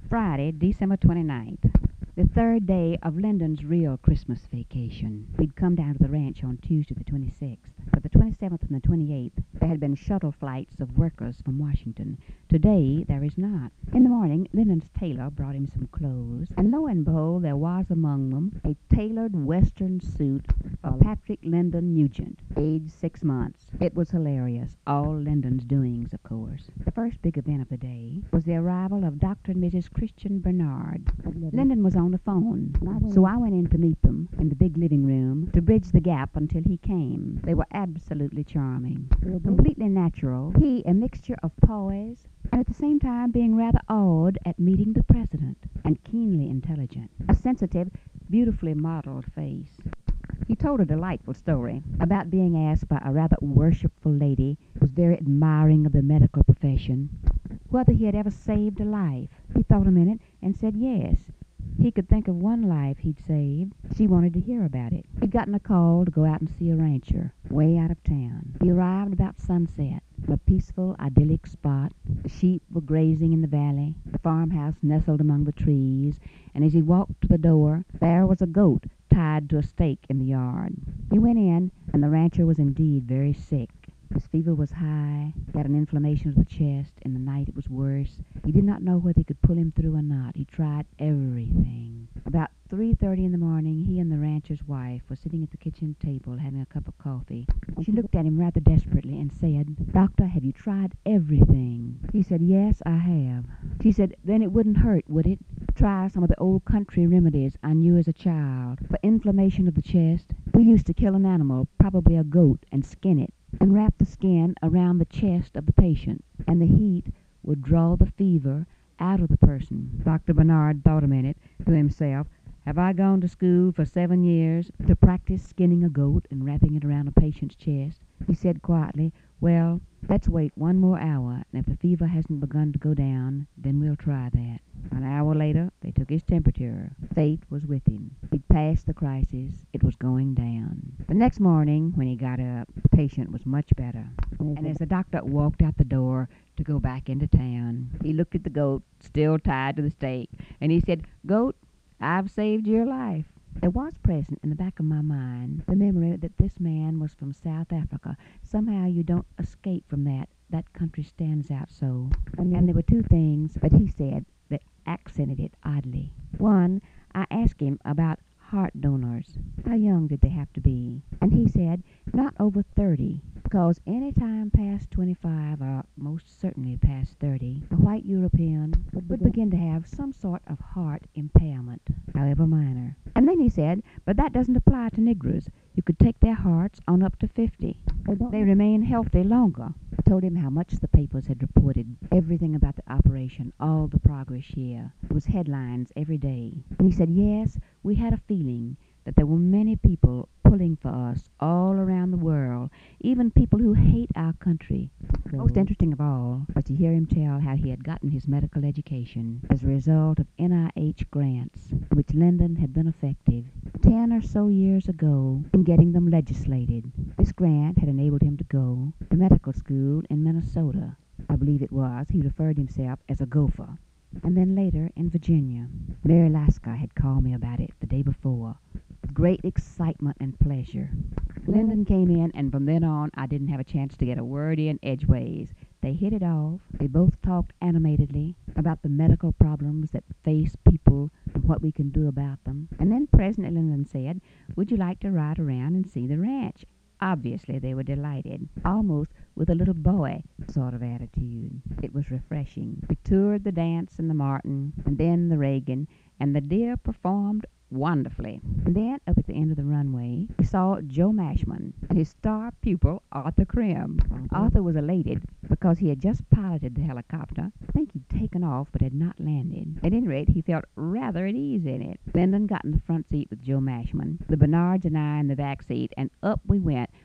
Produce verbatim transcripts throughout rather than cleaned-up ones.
Friday, December twenty-ninth, the third day of Lyndon's real Christmas vacation. We'd come down to the ranch on Tuesday the twenty-sixth. For the twenty-seventh and the twenty-eighth, there had been shuttle flights of workers from Washington. Today, there is not. In the morning, Lyndon's tailor brought him some clothes, and lo and behold, there was among them a tailored Western suit of Patrick Lyndon Nugent, age six months. It was hilarious, all Lyndon's doings, of course. The first big event of the day was the arrival of Doctor and Missus Christian Bernard. Lyndon was on the phone, so I went in to meet them in the big living room to bridge the gap until he came. They were absolutely charming, completely natural, he a mixture of poise and at the same time being rather awed at meeting the president, and keenly intelligent, a sensitive, beautifully modeled face. He told a delightful story about being asked by a rather worshipful lady who was very admiring of the medical profession whether he had ever saved a life. He thought a minute and said yes. He could think of one life he'd saved. She wanted to hear about it. He'd gotten a call to go out and see a rancher way out of town. He arrived about sunset in a peaceful, idyllic spot. The sheep were grazing in the valley, the farmhouse nestled among the trees, and as he walked to the door, there was a goat tied to a stake in the yard. He went in, and the rancher was indeed very sick. His fever was high, he had an inflammation of the chest, in the night it was worse. He did not know whether he could pull him through or not. He tried everything. About three thirty in the morning, he and the rancher's wife were sitting at the kitchen table having a cup of coffee. She looked at him rather desperately and said, "Doctor, have you tried everything?" He said, "Yes, I have." She said, "Then it wouldn't hurt, would it? Try some of the old country remedies I knew as a child. For inflammation of the chest, we used to kill an animal, probably a goat, and skin it, and wrap the skin around the chest of the patient, and the heat would draw the fever out of the person." Doctor Bernard thought a minute to himself, "Have I gone to school for seven years to practice skinning a goat and wrapping it around a patient's chest?" He said quietly, "Well, let's wait one more hour, and if the fever hasn't begun to go down, then we'll try that." An hour later, they took his temperature. Fate was with him. He'd passed the crisis. It was going down. The next morning, when he got up, the patient was much better. And as the doctor walked out the door to go back into town, he looked at the goat, still tied to the stake, and he said, "Goat, I've saved your life." There was present in the back of my mind the memory that this man was from South Africa. Somehow you don't escape from that. That country stands out so. And, and there were two things that he said that accented it oddly. One, I asked him about heart donors. How young did they have to be? And he said, not over thirty, because any time past twenty-five, or most certainly past thirty, a white European would begin to have some sort of heart impairment, however minor. And then he said, but that doesn't apply to Negroes. You could take their hearts on up to fifty. They remain healthy longer. I told him how much the papers had reported, everything about the operation, all the progress here. It was headlines every day. And he said, yes, we had a feeling that there were many people pulling for us all around the world, even people who hate our country. Most interesting of all was to hear him tell how he had gotten his medical education as a result of N I H grants, which Lyndon had been effective ten or so years ago in getting them legislated. This grant had enabled him to go to medical school in Minnesota. I believe it was. He referred himself as a gopher. And then later in Virginia. Mary Lasker had called me about it the day before, with great excitement and pleasure. Lyndon came in, and from then on, I didn't have a chance to get a word in edgeways. They hit it off. They both talked animatedly about the medical problems that face people and what we can do about them. And then President Lyndon said, would you like to ride around and see the ranch? Obviously, they were delighted, almost with a little boy sort of attitude. It was refreshing. We toured the dance and the Martin, and then the Reagan, and the deer performed wonderfully. And then, up at the end of the runway, we saw Joe Mashman and his star pupil, Arthur Krim. Mm-hmm. Arthur was elated because he had just piloted the helicopter. I think he'd taken off but had not landed. At any rate, he felt rather at ease in it. Lyndon got in the front seat with Joe Mashman, the Bernards and I in the back seat, and up we went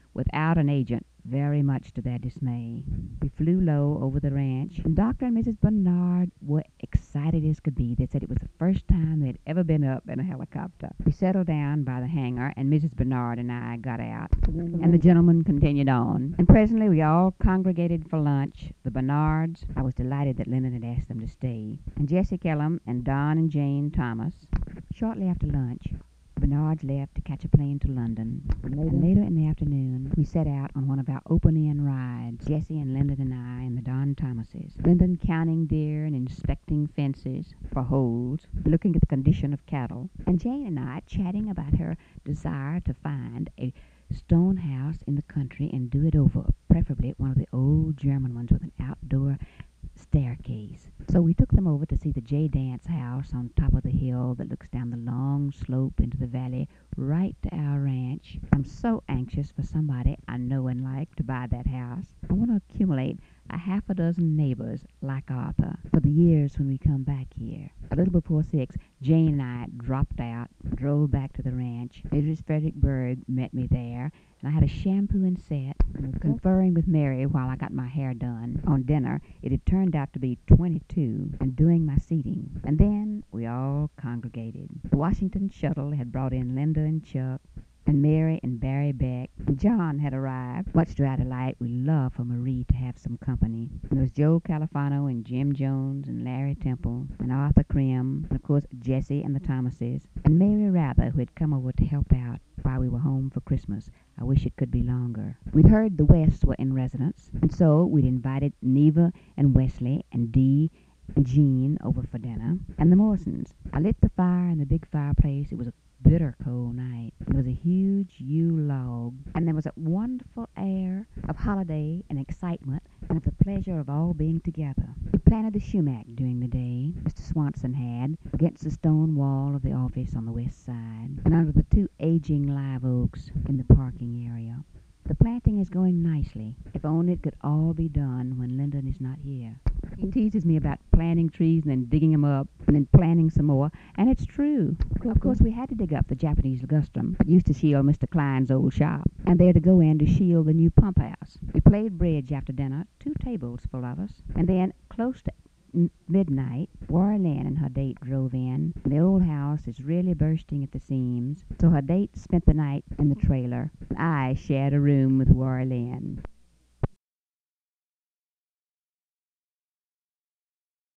without an agent, very much to their dismay. We flew low over the ranch, and Doctor and Missus Bernard were excited as could be. They said it was the first time they'd ever been up in a helicopter. We settled down by the hangar, and Missus Bernard and I got out, and the gentlemen continued on. And presently we all congregated for lunch. The Bernards, I was delighted that Lyndon had asked them to stay, and Jessie Kellum and Don and Jane Thomas. Shortly after lunch, the Bernards left to catch a plane to London. And later, and later in the afternoon, we set out on one of our open-end rides, Jessie and Lyndon and I and the Don Thomases. Lyndon counting deer and inspecting fences for holes, looking at the condition of cattle, and Jane and I chatting about her desire to find a stone house in the country and do it over, preferably one of the old German ones with an outdoor staircase. So we took them over to see the J. Dance house on top of the hill that looks down the long slope into the valley right to our ranch. I'm so anxious for somebody I know and like to buy that house. I want to accumulate a half a dozen neighbors like Arthur for the years when we come back here. A little before six, Jane and I dropped out, drove back to the ranch. Missus Fredericksburg met me there, and I had a shampoo and set, and was conferring with Mary while I got my hair done. On dinner, it had turned out to be twenty-two, and doing my seating. And then we all congregated. The Washington shuttle had brought in Linda and Chuck, and Mary and Barry Beck, and John had arrived. Much to our delight, we loved for Marie to have some company. And there was Joe Califano and Jim Jones and Larry Temple and Arthur Krim, and of course Jessie and the Thomases, and Mary Rather, who had come over to help out while we were home for Christmas. I wish it could be longer. We'd heard the Wests were in residence, and so we'd invited Neva and Wesley and Dee and Jean over for dinner, and the Morrisons. I lit the fire in the big fireplace. It was a bitter cold night. There was a huge yew log, and there was a wonderful air of holiday and excitement and of the pleasure of all being together. We planted the sumac during the day, Mister Swanson had, against the stone wall of the office on the west side, and under the two aging live oaks in the parking area. The planting is going nicely. If only it could all be done when Lyndon is not here. He teases me about planting trees and then digging them up and then planting some more, and it's true. Of course, we had to dig up the Japanese ligustrum that used to shield Mister Klein's old shop, and they're to go in to shield the new pump house. We played bridge after dinner, two tables full of us, and then, close to n- midnight, Warren Lynn and her date drove in. The old house is really bursting at the seams, so her date spent the night in the trailer, and I shared a room with Warren Lynn.